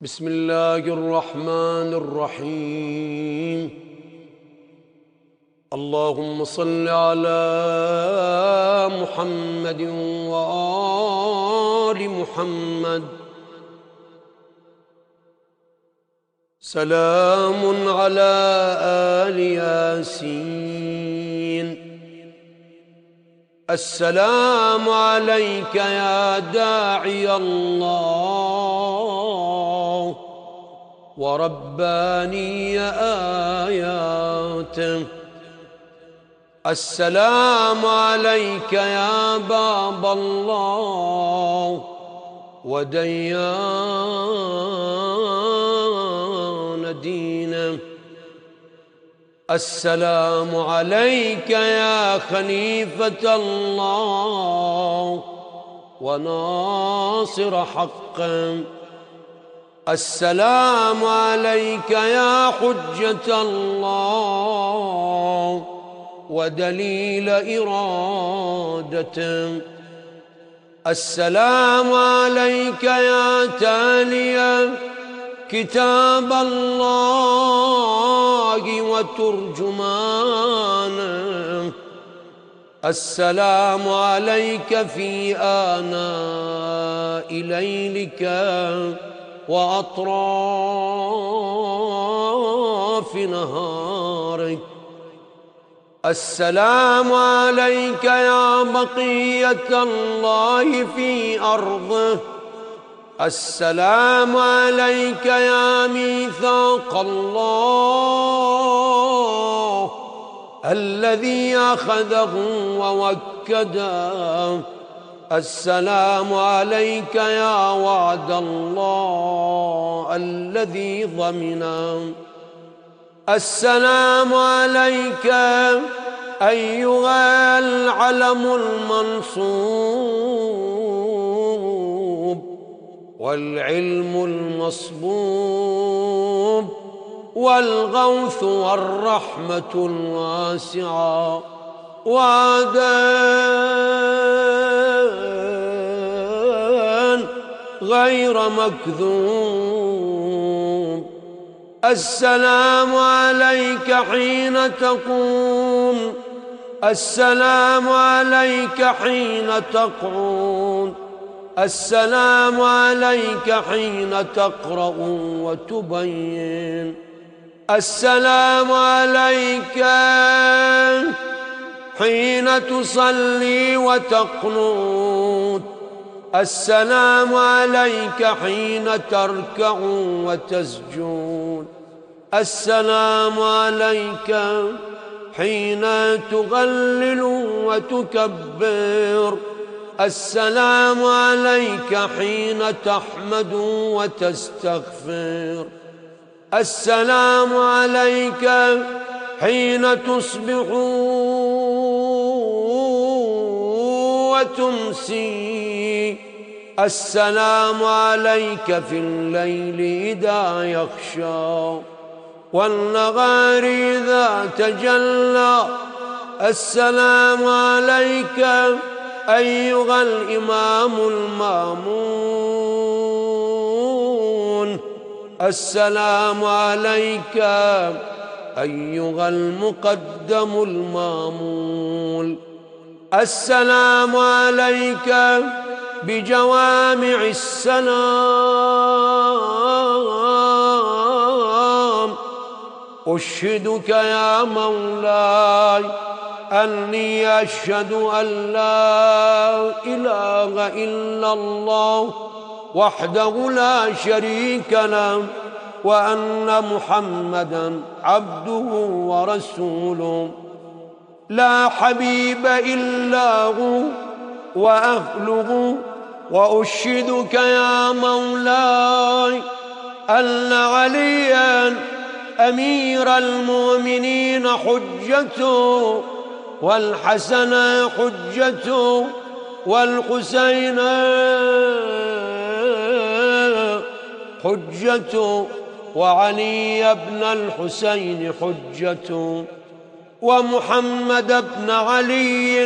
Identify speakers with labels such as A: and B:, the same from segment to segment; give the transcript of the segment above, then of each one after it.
A: بسم الله الرحمن الرحيم. اللهم صل على محمد وآل محمد. سلام على آل ياسين. السلام عليك يا داعي الله ورباني آياته. السلام عليك يا باب الله وديان دينه. السلام عليك يا خليفة الله وناصر حقه. السلام عليك يا حجة الله ودليل إرادته. السلام عليك يا تالي كتاب الله وترجمانه. السلام عليك في آناء ليلك وأطراف نهارك. السلام عليك يا بقية الله في أرضه. السلام عليك يا ميثاق الله الذي أخذه ووكده. السلام عليك يا وعد الله الذي ضمنه. السلام عليك أيها العلم المنصوب والعلم المصبوب والغوث والرحمة الواسعة وعدان غير مكذوب. السلام عليك حين تقوم. السلام عليك حين تقعد. السلام عليك حين تقرأ وتبين. السلام عليك حين تصلي وتقنط. السلام عليك حين تركع وتسجد. السلام عليك حين تغلل وتكبر. السلام عليك حين تحمد وتستغفر. السلام عليك حين تصبح وتمسي. السلام عليك في الليل إذا يخشى والنهار إذا تجلى. السلام عليك أيها الإمام المامون. السلام عليك أيها المقدم المامول. السلام عليك بجوامع السلام. أشهدك يا مولاي أني أشهد أن لا إله إلا الله وحده لا شريك له وأن محمدًا عبده ورسوله لا حبيب إلا هو وأهله. وأشهدك يا مولاي أن عليا أمير المؤمنين حجته والحسن حجته والحسين حجته وعلي بن الحسين حجته ومحمد بن علي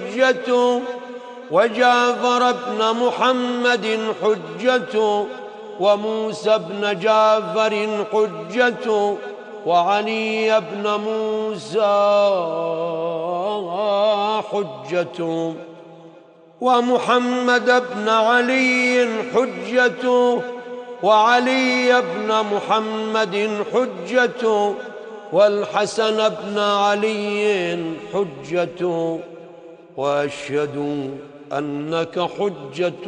A: حجته وجعفر بن محمد حجته وموسى بن جعفر حجة وعلي بن موسى حجة ومحمد بن علي حجة وعلي بن محمد حجة والحسن بن علي حجة وأشهد أنك حجة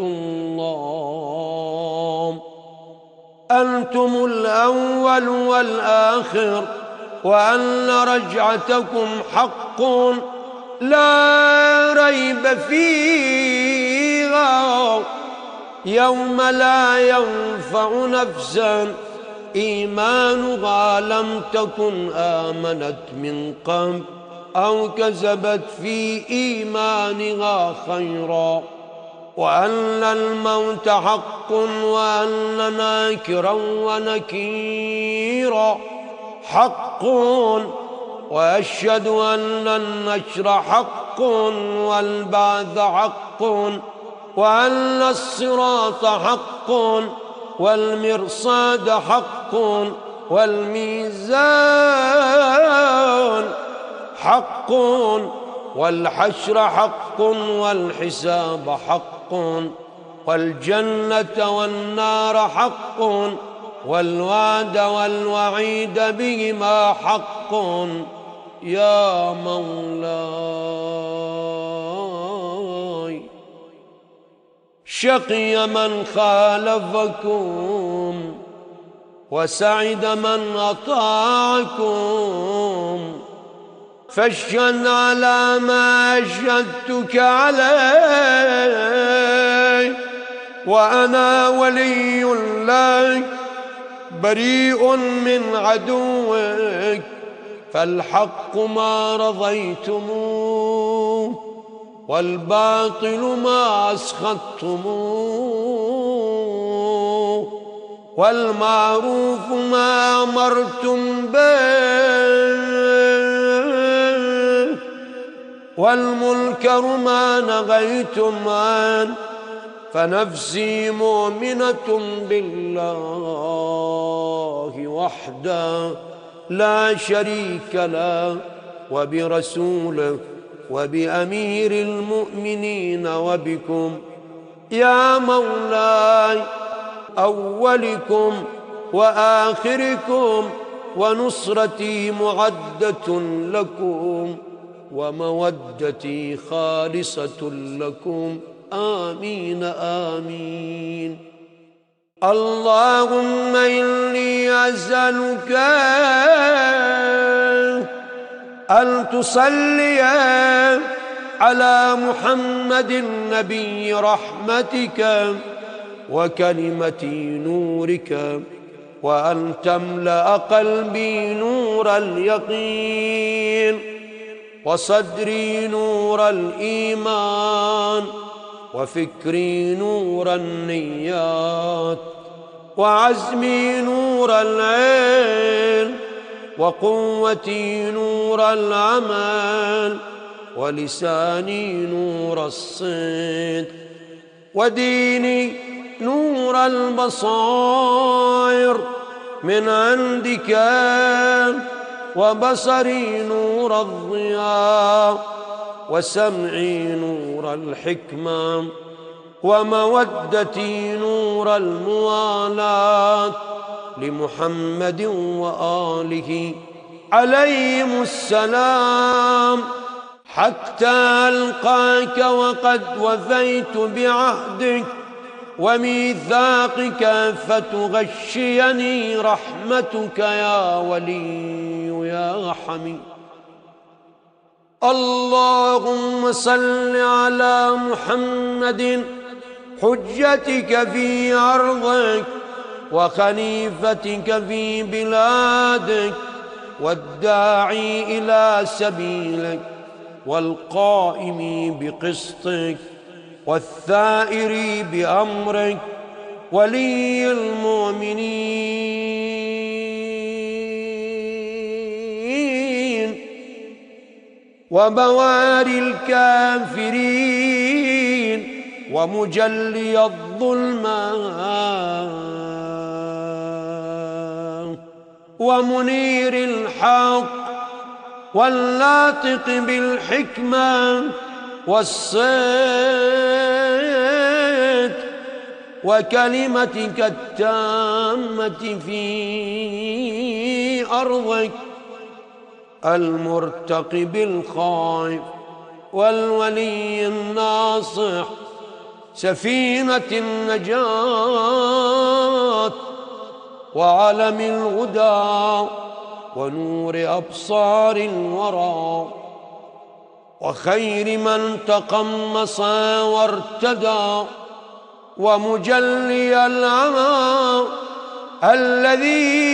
A: الله. أنتم الأول والآخر وأن رجعتكم حق لا ريب فيها يوم لا ينفع نفسا إيمانها لم تكن آمنت من قبل أو كسبت في إيمانها خيرا، وأن الموت حق وأن ناكرا ونكيرا حق، وأشهد أن النشر حق والبعث حق وأن الصراط حق والمرصاد حق والميزان حق والحشر حق والحساب حق والجنة والنار حق والوعد والوعيد بهما حق. يا مولاي شقي من خالفكم وسعد من أطاعكم، فاشهد على ما أشهدتك عليه، وأنا ولي الله بريء من عدوك، فالحق ما رضيتموه والباطل ما أسخطتموه، والمعروف ما أمرتم به والمنكر ما نهيتم عنه، فنفسي مؤمنة بالله وحده لا شريك له وبرسوله وبأمير المؤمنين وبكم يا مولاي أولكم وآخركم، ونصرتي معدة لكم ومودتي خالصة لكم. آمين آمين. اللهم إني أسألك أن تصلي على محمد نبي رحمتك وكلمة نورك، وأن تملأ قلبي نور اليقين وصدري نور الإيمان وفكري نور النيات وعزمي نور العلم وقوتي نور العمل ولساني نور الصدق وديني نور البصائر من عندك وبصري نور الضياء وسمعي نور الحكمة ومودتي نور الموالاة لمحمد وآله عليهم السلام، حتى ألقاك وقد وفيت بعهدك وميثاقك فتغشيني رحمتك يا ولي يا حميد. اللهم صل على محمد حجتك في أرضك وخليفتك في بلادك والداعي إلى سبيلك والقائم بقسطك والثائر بأمرك ولي المؤمنين وبواري الكافرين ومجلي الظلمة ومنير الحق والناطق بالحكمة والصدق وكلمتك التامة في أرضك المرتقب الخائف والولي الناصح سفينة النجاة وعلم الهدى ونور أبصار الورى وخير من تقمص وارتدى ومجلي العمى الذي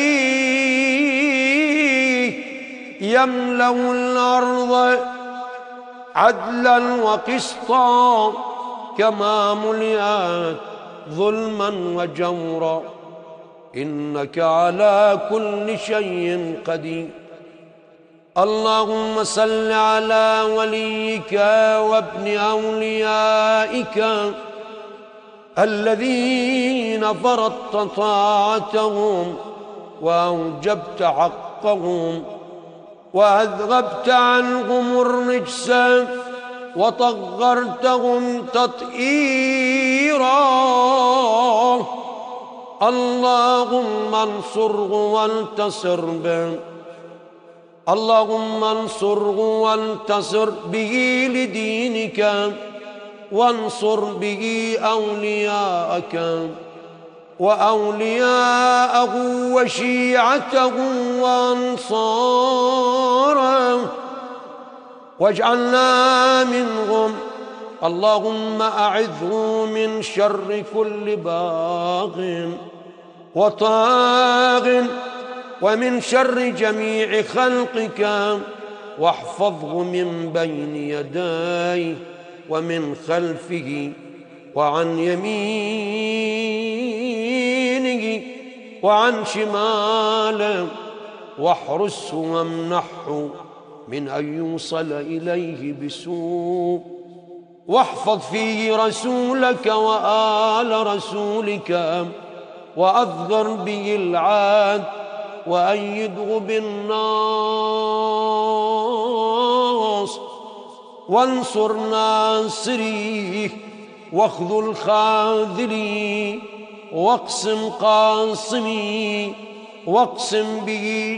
A: يملأ الأرض عدلا وقسطا كما ملئت ظلما وجورا إنك على كل شيء قدير. اللهم صل على وليك وابن أوليائك الذين فرضت طاعتهم وأوجبت حقهم وأذهبت عنهم الرجس وطهرتهم تطهيرا. اللهم انصره وانتصر به، اللهم انصره وانتصر به لدينك وانصر به أولياءك وأولياءه وشيعته وأنصاره واجعلنا منهم. اللهم أعذه من شر كل باغ وطاغ ومن شر جميع خلقك واحفظه من بين يديه ومن خلفه وعن يمينه وعن شماله واحرسه وامنحه من أن يوصل إليه بسوء واحفظ فيه رسولك وآل رسولك وأظهر به العاد وأيده بالناس وانصر ناصريه واخذل خاذلي واقسم قاصمي واقسم به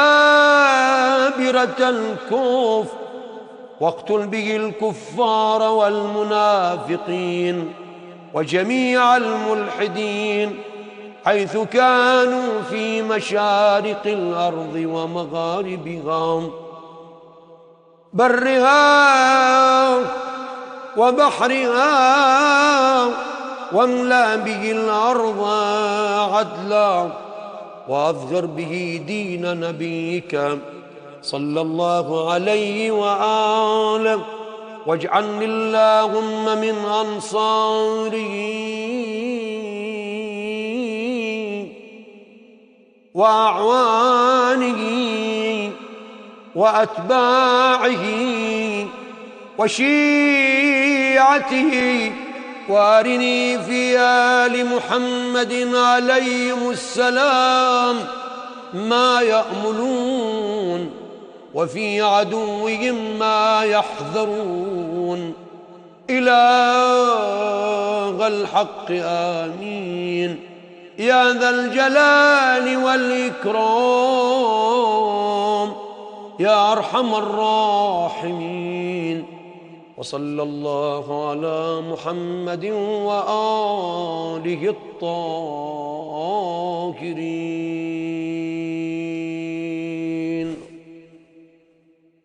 A: جبابرة الكفر واقتل به الكفار والمنافقين وجميع الملحدين حيث كانوا في مشارق الأرض ومغاربها برها وبحرها واملأ به الأرض عدلا وأظهر به دين نبيك صلى الله عليه وآله واجعلني اللهم من أنصاره وأعوانه وأتباعه وشيعته وارني في آل محمد عليهم السلام ما يأملون وفي عدوهم ما يحذرون. إله الحق آمين يا ذا الجلال والإكرام يا أرحم الراحمين. وصلى الله على محمد وآله الطاهرين.